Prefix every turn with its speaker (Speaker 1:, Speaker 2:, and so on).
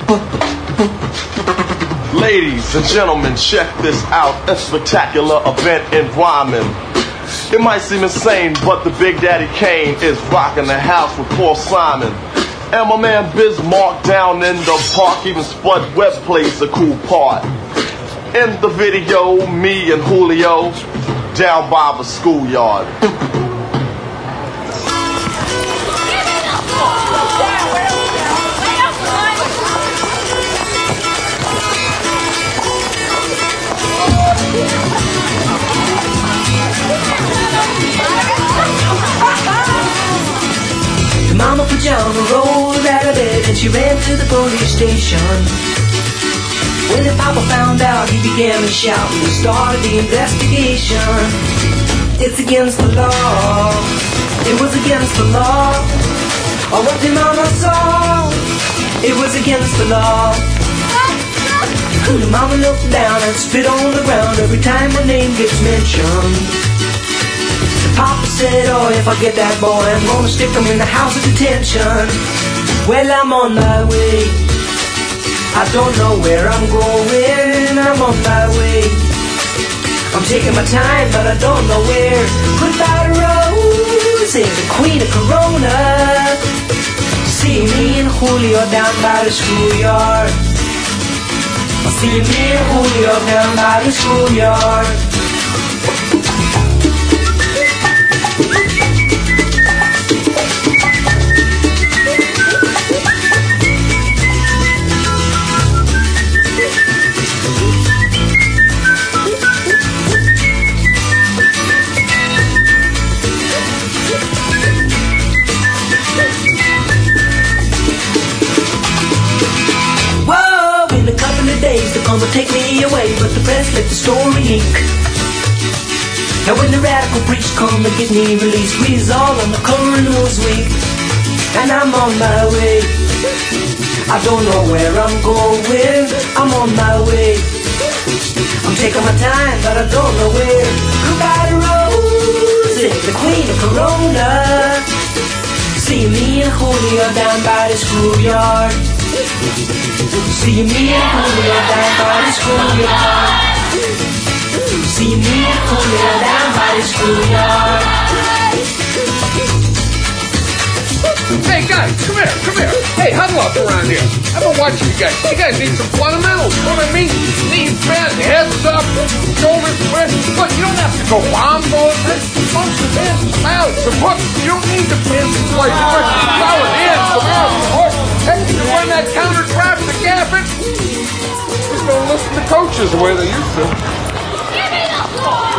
Speaker 1: Ladies and gentlemen, check this out. A spectacular event in rhyming. It might seem insane, but the Big Daddy Kane is rocking the house with Paul Simon. And my man Bismarck down in the park, even Spud Webb plays a cool part. In the video, me and Julio down by the schoolyard.
Speaker 2: Mama Pajama rolled out of bed and she ran to the police station. When the papa found out, he began to shout and we started the investigation. It's against the law. It was against the law. Oh, what the mama saw. It was against the law. The mama looked down and spit on the ground every time her name gets mentioned. Papa said, oh, if I get that boy, I'm gonna stick him in the house of detention. Well, I'm on my way. I don't know where I'm going. I'm on my way. I'm taking my time, but I don't know where. Goodbye, Rose, is the queen of Corona. See me and Julio down by the schoolyard. I'll see me and Julio down by the schoolyard. They're gonna take me away, but the press let the story leak. Now when the radical preach come to get me released, we's all on the cover of Newsweek. And I'm on my way. I don't know where I'm going. I'm on my way. I'm taking my time, but I don't know where. Goodbye to Rosie, the queen of Corona. See me and Julio down by the schoolyard. See me and Julio down by the schoolyard. See me and Julio down by the schoolyard.
Speaker 3: Hey guys, come here. Hey, huddle up around here. I've been watching you guys. You guys need some fundamentals. You know what I mean? Knees bent, heads up, shoulders squared. Look, you don't have to go bomb bullet. Most of the pants is out. The book, you don't need the pants to play. You put solid in, come out, support. Heck, you run that counter trap to gap it. Just don't listen to coaches the way they used to.
Speaker 4: Give me the ball!